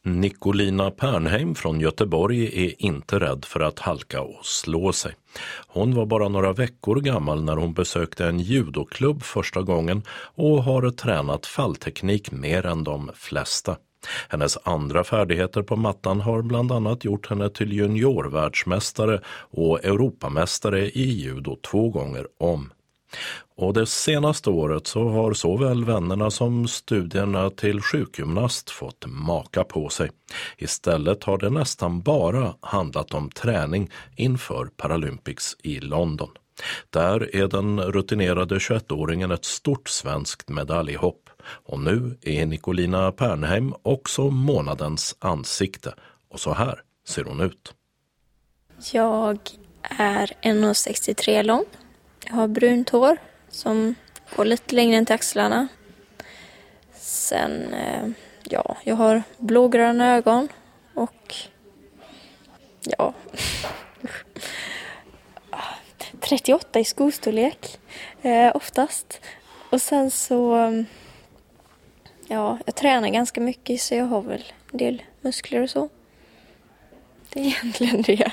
Nicolina Pernheim från Göteborg är inte rädd för att halka och slå sig. Hon var bara några veckor gammal när hon besökte en judoklubb första gången och har tränat fallteknik mer än de flesta. Hennes andra färdigheter på mattan har bland annat gjort henne till juniorvärldsmästare och Europamästare i judo 2 gånger om. Och det senaste året så har såväl vännerna som studierna till sjukgymnast fått maka på sig. Istället har det nästan bara handlat om träning inför Paralympics i London. Där är den rutinerade 21-åringen ett stort svenskt medaljhopp. Och nu är Nicolina Pernheim också månadens ansikte. Och så här ser hon ut. Jag är 1,63 lång. Jag har brunt hår som går lite längre än till axlarna. Sen, jag har blågröna ögon och 38 i skostorlek oftast. Och sen så, jag tränar ganska mycket så jag har väl en del muskler och så. Det är egentligen det.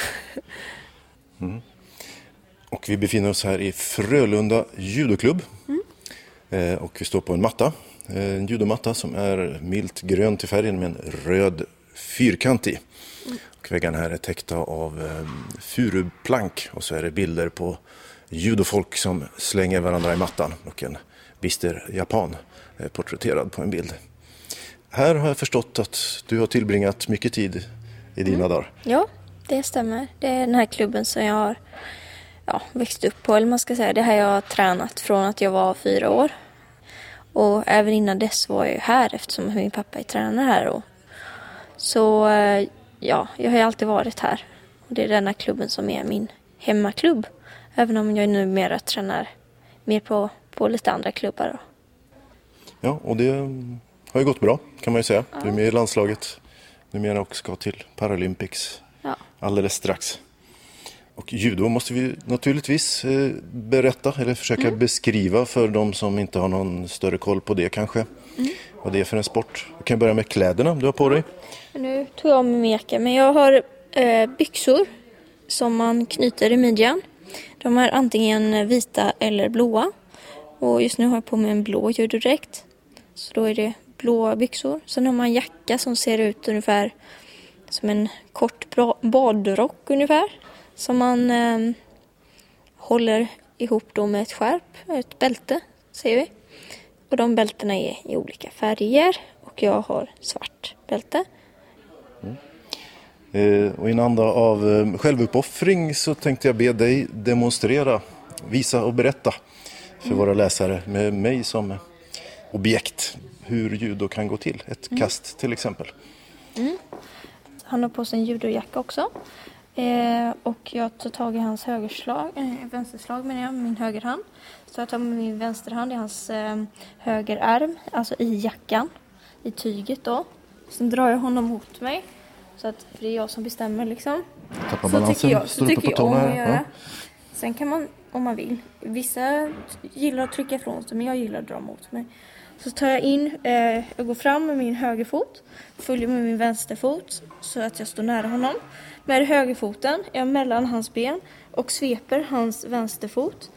Mm. Och vi befinner oss här i Frölunda judoklubb. Och vi står på en matta. En judomatta som är milt grön till färgen med en röd fyrkant i. Och väggarna här är täckta av furuplank. Och så är det bilder på judofolk som slänger varandra i mattan. Och en bister japan är porträtterad på en bild. Här har jag förstått att du har tillbringat mycket tid i dina dagar. Ja, det stämmer. Det är den här klubben som jag har växt upp på, eller man ska säga. Det här jag har tränat från att jag var 4 år. Och även innan dess var jag här eftersom min pappa är tränare här. Så jag har ju alltid varit här. Och det är denna klubben som är min hemmaklubb. Även om jag numera tränar mer på lite andra klubbar. Då. Ja, och det har ju gått bra kan man ju säga. Ja. Du är med i landslaget numera och ska till Paralympics alldeles strax. Och judo måste vi naturligtvis berätta eller försöka beskriva för de som inte har någon större koll på det kanske. Vad det är för en sport. Vi kan börja med kläderna du har på dig. Nu tog jag med meka, men jag har byxor som man knyter i midjan. De är antingen vita eller blåa. Och just nu har jag på mig en blå judodräkt. Så då är det blåa byxor. Sen har man jacka som ser ut ungefär som en kort badrock ungefär. Som man håller ihop då med ett skärp, ett bälte ser vi. Och de bältena är i olika färger och jag har svart bälte. Och i en anda av självuppoffring så tänkte jag be dig demonstrera, visa och berätta för våra läsare med mig som objekt hur judo kan gå till. Ett kast till exempel. Han har på sig en judojacka också. Och jag tar tag i hans vänsterslag med min högerhand. Så jag tar med min vänsterhand i hans högerarm, alltså i jackan, i tyget då. Sen drar jag honom mot mig. Så att det är jag som bestämmer liksom. Tappar balansen, står uppe på tårna här. Ja. Sen kan man, om man vill. Vissa gillar att trycka ifrån sig, men jag gillar att dra mot mig. Så tar jag in, jag går fram med min högerfot, följer med min vänsterfot så att jag står nära honom. Med högerfoten är jag mellan hans ben och sveper hans vänsterfot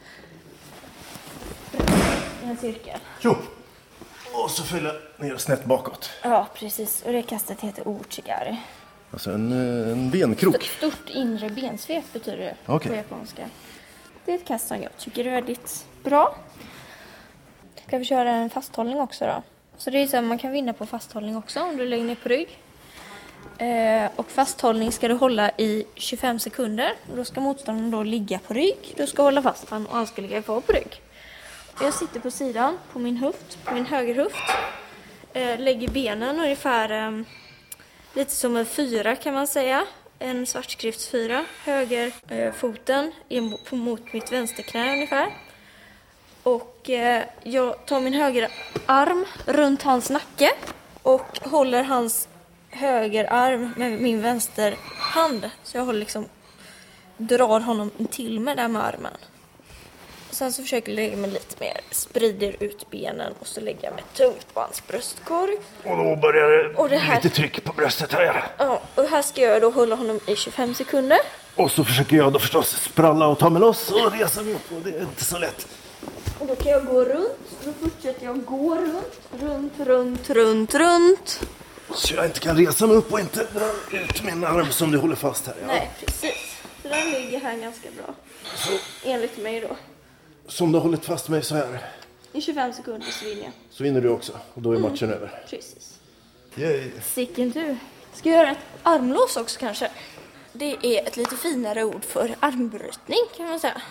i en cirkel. Jo. Och så följer jag ner snett bakåt. Ja, precis. Och det kastet heter Ouchigari. Alltså en benkrok. Stort inre bensvep betyder det på japanska. Det är ett kast som jag tycker är väldigt bra. Ska vi köra en fasthållning också då? Så det är så att man kan vinna på fasthållning också om du lägger ner på rygg. Och fasthållning ska du hålla i 25 sekunder. Då ska motståndaren då ligga på rygg. Du ska hålla fast han och han ska ligga kvar på rygg. Jag sitter på sidan på min höft, på min högerhöft. Lägger benen ungefär lite som en 4 kan man säga. En svartskriftsfyra. Högerfoten mot mitt vänsterknä ungefär. Och jag tar min högerarm runt hans nacke och håller hans högerarm med min vänsterhand. Så jag håller drar honom till med där med armen. Sen så försöker jag lägga mig lite mer, sprider ut benen och så lägger jag mig tungt på hans bröstkorg. Och då börjar det här, lite tryck på bröstet här. Ja, och här ska jag då hålla honom i 25 sekunder. Och så försöker jag då förstås spralla och ta mig loss och resa mig upp, och det är inte så lätt. Och då kan jag gå runt, då fortsätter jag gå runt. Så jag inte kan resa mig upp och inte dra ut min arm som du håller fast här. Ja. Nej, precis. Så den ligger här ganska bra. Så, enligt mig då. som du har hållit fast mig så här. I 25 sekunder så vinner jag. Så vinner du också, och då är matchen över. Precis. Yay. Sicken du. Ska jag göra ett armlås också kanske? Det är ett lite finare ord för armbrytning kan man säga.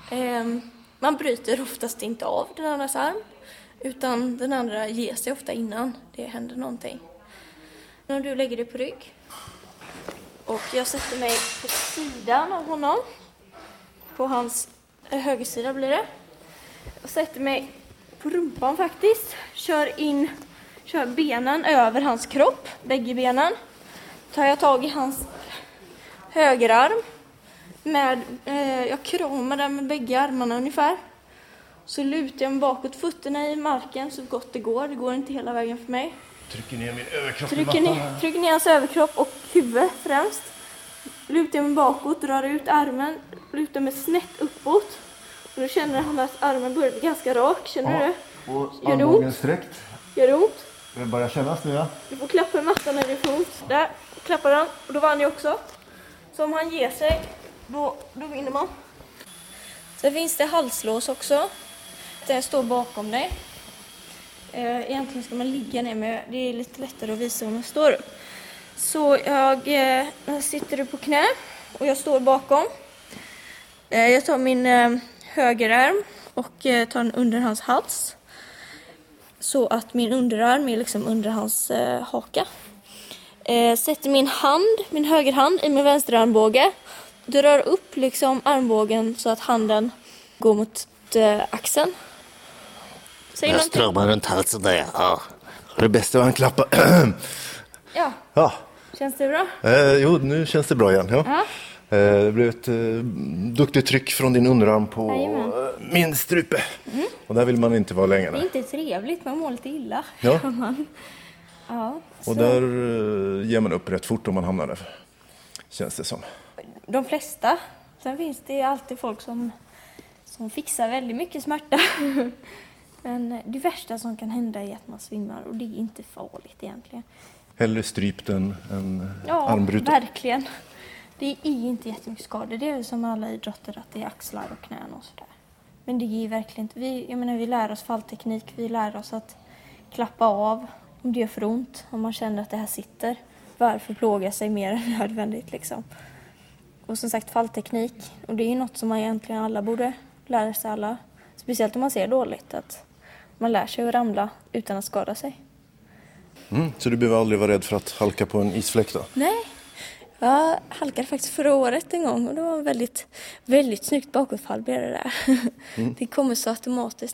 Man bryter oftast inte av den andras arm. Utan den andra ger sig ofta innan det händer någonting. När du lägger dig på rygg. Och jag sätter mig på sidan av honom. På hans högersida blir det. Jag sätter mig på rumpan faktiskt. Kör benen över hans kropp. Bägge benen. Tar jag tag i hans högerarm. Jag kramar den med bägge armarna ungefär. Så lutar jag mig bakåt, fötterna i marken så gott det går. Det går inte hela vägen för mig. Trycker ner min överkropp Trycker ner hans överkropp och huvud främst. Lutar jag mig bakåt, drar ut armen, lutar mig snett uppåt. Och då känner han att armen börjar bli ganska rak. Känner du det? Och armbågen sträckt. Gör det ont? Det börjar kännas nu, ja. Du får klappa i mattan när det får ont. Där, klappar han. Och då vann jag också. Så om han ger sig, då vinner man. Sen finns det halslås också. Den står bakom dig. Egentligen ska man ligga ner med. Det är lite lättare att visa om man står upp. Så jag sitter på knä och jag står bakom. Jag tar min högerarm och tar den under hans hals. Så att min underarm är liksom under hans haka. Sätter min högerhand i min vänsterarmbåge. Drar upp liksom armbågen så att handen går mot axeln. Jag stramar runt halsen där, ja. Det bästa var han klappa. Ja. Känns det bra? Jo, nu känns det bra igen. Ja. Det blev ett duktigt tryck från din underarm på min strupe. Och där vill man inte vara längre. Det är inte trevligt, man mår lite illa. Ja. Så. Och där ger man upp rätt fort om man hamnar där. Känns det som. De flesta. Sen finns det alltid folk som fixar väldigt mycket smärta. Men det värsta som kan hända är att man svimmar. Och det är inte farligt egentligen. Hellre strypt än armbruten. Ja, verkligen. Det är inte jättemycket skador. Det är ju som alla idrotter att det är axlar och knän och sådär. Men det är verkligen inte. Vi lär oss fallteknik. Vi lär oss att klappa av om det gör för ont. Om man känner att det här sitter. Varför plåga sig mer än nödvändigt liksom. Och som sagt fallteknik. Och det är ju något som man egentligen alla borde lära sig alla. Speciellt om man ser dåligt. Att man lär sig att ramla utan att skada sig. Så du behöver aldrig vara rädd för att halka på en isfläck då? Nej. Jag halkade faktiskt förra året en gång. Och det var väldigt, väldigt snyggt bakåtfall blev det där. Det kommer så automatiskt.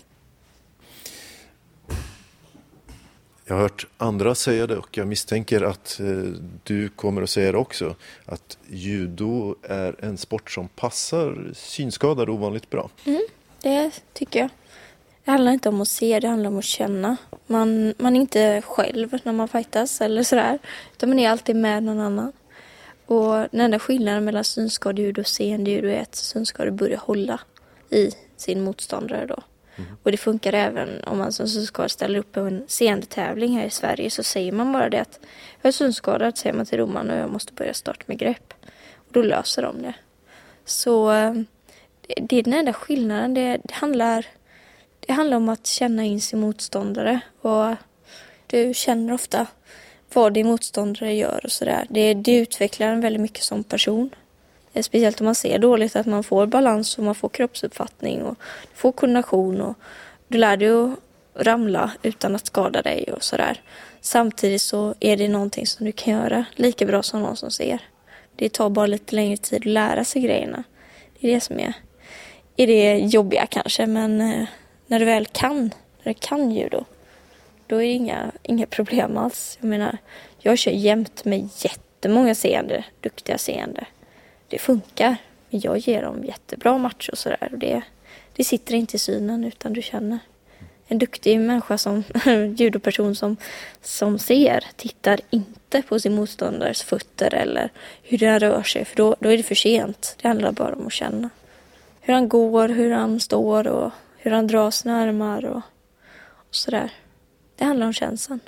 Jag har hört andra säga det och jag misstänker att du kommer att säga det också. Att judo är en sport som passar synskadade ovanligt bra. Det tycker jag. Det handlar inte om att se, det handlar om att känna. Man är inte själv när man fightas eller sådär. Utan man är alltid med någon annan. Och den enda skillnaden mellan synskadejudo och seendejudo är att synskadade börjar hålla i sin motståndare då. Och det funkar även om man som synskadad ställer upp på en seendetävling här i Sverige, så säger man bara det att jag är synskadad, säger man till domaren, och jag måste börja starta med grepp. Och då löser de det. Så det är den enda skillnaden. Det handlar om att känna in sin motståndare, och du känner ofta vad din motståndare gör och sådär. Det utvecklar en väldigt mycket som person. Speciellt om man ser dåligt, att man får balans och man får kroppsuppfattning och får koordination, och du lär dig att ramla utan att skada dig och sådär. Samtidigt så är det någonting som du kan göra lika bra som någon som ser. Det tar bara lite längre tid att lära sig grejerna. Det är det som är det jobbiga kanske, men när du väl kan judo, då är det inga problem alls. Jag menar, jag kör jämt med jättemånga duktiga seende. Det funkar, men jag ger dem jättebra matcher och sådär. Och det Det sitter inte i synen utan du känner. En duktig människa som judoperson som ser tittar inte på sin motståndares fötter eller hur den rör sig. För då är det för sent. Det handlar bara om att känna. Hur han går, hur han står och hur han drar sina armar och sådär. Det handlar om känslan.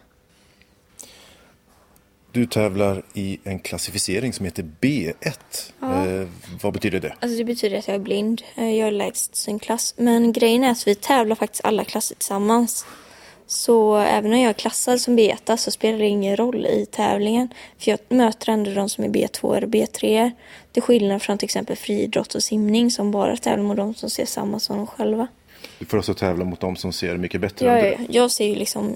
Du tävlar i en klassificering som heter B1. Ja. Vad betyder det? Alltså det betyder att jag är blind. Jag är lägst synklass. Men grejen är att vi tävlar faktiskt alla klasser tillsammans. Så även när jag är klassad som B1 så spelar det ingen roll i tävlingen. För jag möter ändå de som är B2 eller B3. Det är skillnad från till exempel friidrott och simning som bara tävlar mot de som ser samma som de själva. Du får alltså tävla mot de som ser mycket bättre än du. Jag ser ju liksom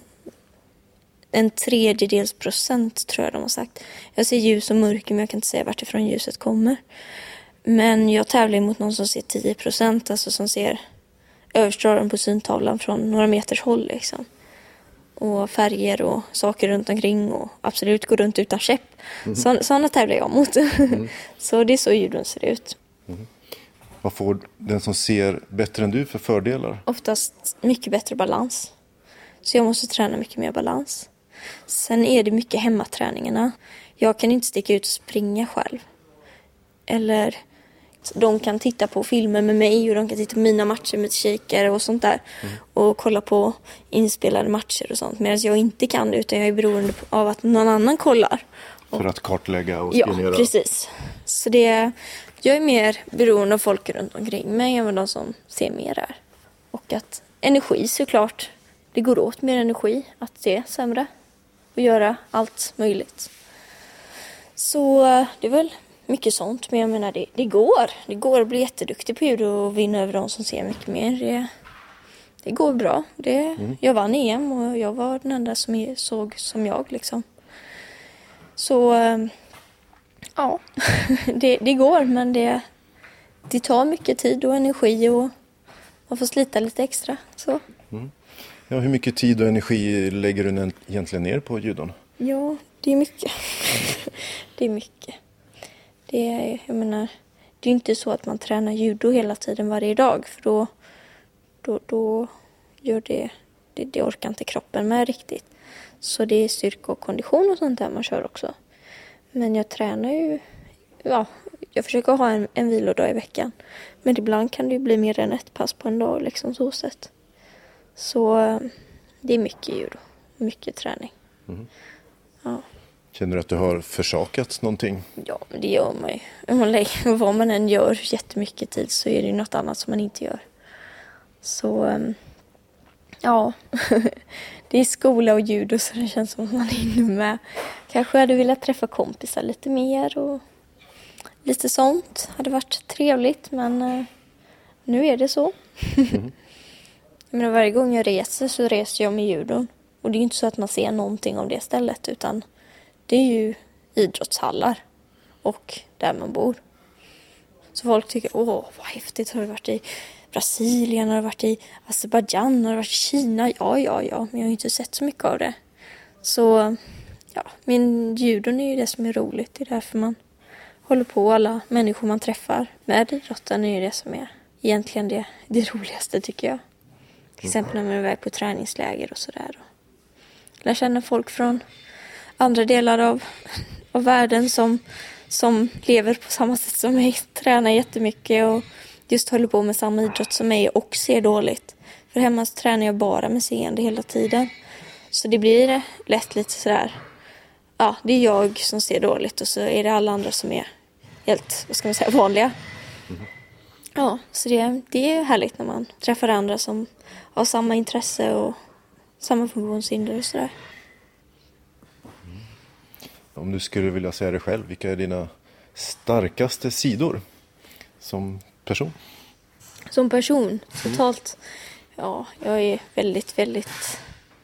1/3% tror jag de har sagt. Jag ser ljus och mörker men jag kan inte säga vart ifrån ljuset kommer. Men jag tävlar mot någon som ser 10%, alltså som ser överstrålen på syntavlan från några meters håll liksom. Och färger och saker runt omkring och absolut går runt utan käpp. Sådana tävlar jag mot. Så det är så judon ser ut. Vad får den som ser bättre än du för fördelar? Oftast mycket bättre balans. Så jag måste träna mycket mer balans. Sen är det mycket hemmaträningarna. Jag kan inte sticka ut och springa själv. Eller de kan titta på filmer med mig och de kan titta på mina matcher med kikare och sånt där. Och kolla på inspelade matcher och sånt. Medan jag inte kan det utan jag är beroende av att någon annan kollar. För att kartlägga och spionera? Ja, precis. Så jag är mer beroende av folk runt omkring mig än de som ser mer där. Och att energi såklart. Det går åt mer energi att se sämre och göra allt möjligt. Så det är väl mycket sånt. Men jag menar, det går. Det går att bli jätteduktig på judo och vinna över de som ser mycket mer. Det går bra. Jag vann EM och jag var den enda som såg som jag liksom. Så ja, det går men det tar mycket tid och energi och man får slita lite extra. Så. Ja, hur mycket tid och energi lägger du egentligen ner på judon? Ja, det är mycket. Det är mycket. Jag menar, det är inte så att man tränar judo hela tiden varje dag. För då gör det orkar inte kroppen med riktigt. Så det är styrka och kondition och sånt där man kör också. Men jag tränar ju, jag försöker ha en vilodag i veckan. Men ibland kan det ju bli mer än ett pass på en dag liksom så sätt. Så det är mycket judo, mycket träning. Ja. Känner du att du har försakat någonting? Ja, men det gör man ju. Vad man än gör jättemycket tid så är det ju något annat som man inte gör. Så ja, det är skola och judo så det känns som att man är inne med. Kanske hade velat träffa kompisar lite mer och lite sånt. Hade varit trevligt men nu är det så. Men varje gång jag reser så reser jag med judon. Och det är ju inte så att man ser någonting av det stället utan det är ju idrottshallar och där man bor. Så folk tycker, vad häftigt, har du varit i Brasilien, har du varit i Azerbaijan, har du varit i Kina? Ja, men jag har ju inte sett så mycket av det. Så ja, min judon är ju det som är roligt. Det är därför man håller på, alla människor man träffar med idrotten är ju det som är egentligen det roligaste tycker jag. Till exempel när man är iväg på träningsläger och sådär. Lär känna folk från andra delar av världen som lever på samma sätt som mig. Tränar jättemycket och just håller på med samma idrott som mig och ser dåligt. För hemma så tränar jag bara med seende hela tiden. Så det blir lätt lite sådär. Ja, det är jag som ser dåligt och så är det alla andra som är helt, vad ska man säga, vanliga. Ja, så det är härligt när man träffar andra som har samma intresse och samma funktionshinder och sådär. Om du skulle vilja säga det själv, vilka är dina starkaste sidor som person? Som person, totalt. Ja, jag är väldigt, väldigt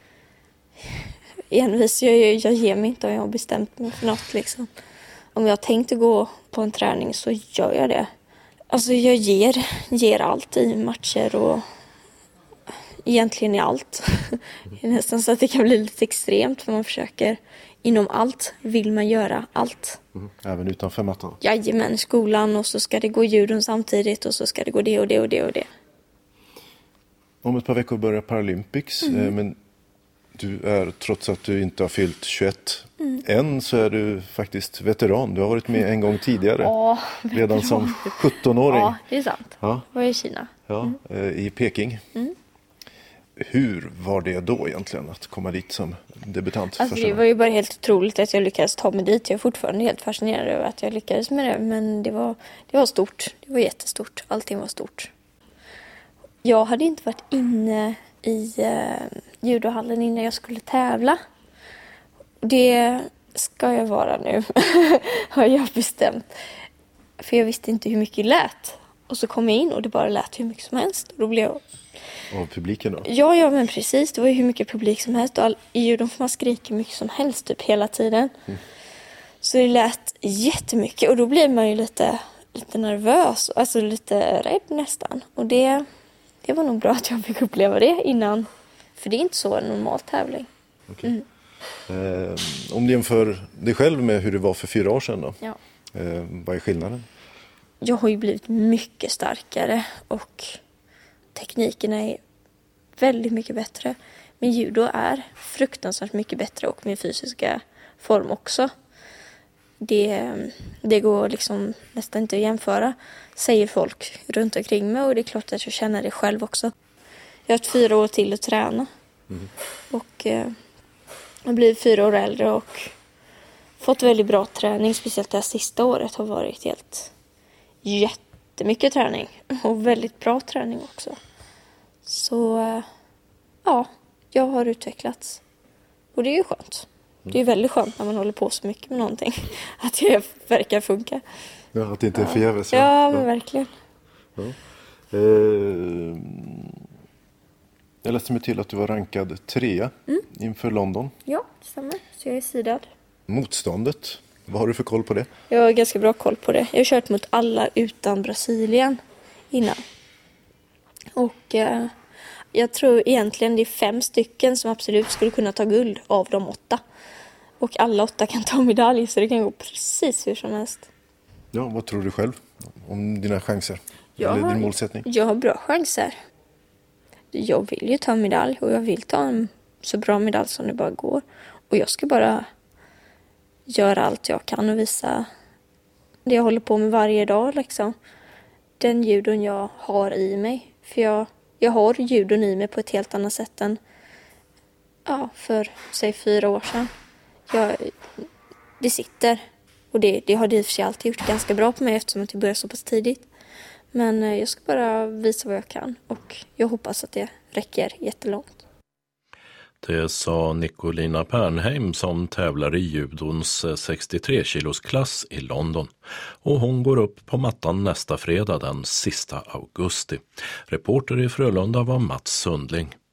envis. Jag ger mig inte om jag har bestämt mig för något liksom. Om jag tänkte gå på en träning så gör jag det. Alltså jag ger allt i matcher och egentligen i allt. Det är nästan så att det kan bli lite extremt för man försöker inom allt vill man göra allt. Även utanför mattan? Jajamän, skolan och så ska det gå judon samtidigt och så ska det gå det och det och det och det. Om ett par veckor börjar Paralympics, men du är, trots att du inte har fyllt 21 än, så är du faktiskt veteran. Du har varit med en gång tidigare. Ja, redan som 17-åring. Ja, det är sant. Ja. Jag var i Kina. Ja, i Peking. Hur var det då egentligen att komma dit som debutant? Alltså det var ju bara helt otroligt att jag lyckades ta mig dit. Jag är fortfarande helt fascinerad över att jag lyckades med det. Men det var stort. Det var jättestort. Allting var stort. Jag hade inte varit inne i judohallen innan jag skulle tävla. Det ska jag vara nu, har jag bestämt. För jag visste inte hur mycket det lät. Och så kom jag in och det bara lät hur mycket som helst. Och då blev jag... Av publiken då? Ja, men precis. Det var ju hur mycket publik som helst. Och i judo får man skrika mycket som helst typ hela tiden. Så det lät jättemycket. Och då blir man ju lite nervös. Alltså lite rädd nästan. Och det var nog bra att jag fick uppleva det innan. För det är inte så en normal tävling. Okay. Om du jämför dig själv med hur det var för 4 år sedan då? Ja. Vad är skillnaden? Jag har ju blivit mycket starkare och tekniken är väldigt mycket bättre. Men judo är fruktansvärt mycket bättre och min fysiska form också. Det går liksom nästan inte att jämföra, säger folk runt omkring mig, och det är klart att jag känner det själv också. Jag har haft 4 år till att träna och jag har blivit 4 år äldre och fått väldigt bra träning, speciellt det här sista året har varit helt jättemycket träning och väldigt bra träning också. Så ja, jag har utvecklats och det är ju skönt. Det är väldigt skönt när man håller på så mycket med någonting. Att det verkar funka. Ja, att det inte är förgäves. Ja, men verkligen. Ja. Jag läste mig till att du var rankad 3 inför London. Ja, det stämmer. Så jag är sidad. Motståndet, vad har du för koll på det? Jag har ganska bra koll på det. Jag har kört mot alla utan Brasilien innan. Och jag tror egentligen det är 5 stycken som absolut skulle kunna ta guld av de 8. Och alla 8 kan ta medalj, så det kan gå precis hur som helst. Ja, vad tror du själv om dina chanser? Eller din målsättning? Jag har bra chanser. Jag vill ju ta medalj och jag vill ta en så bra medalj som det bara går. Och jag ska bara göra allt jag kan och visa det jag håller på med varje dag liksom. Den judon jag har i mig. För jag har judon i mig på ett helt annat sätt än för säg 4 år sedan. Det sitter. Och det har det i och för sig alltid gjort ganska bra på mig eftersom jag började så pass tidigt. Men jag ska bara visa vad jag kan och jag hoppas att det räcker jättelångt. Det sa Nicolina Pernheim som tävlar i judons 63-kilosklass i London. Och hon går upp på mattan nästa fredag den sista augusti. Reporter i Frölunda var Mats Sundling.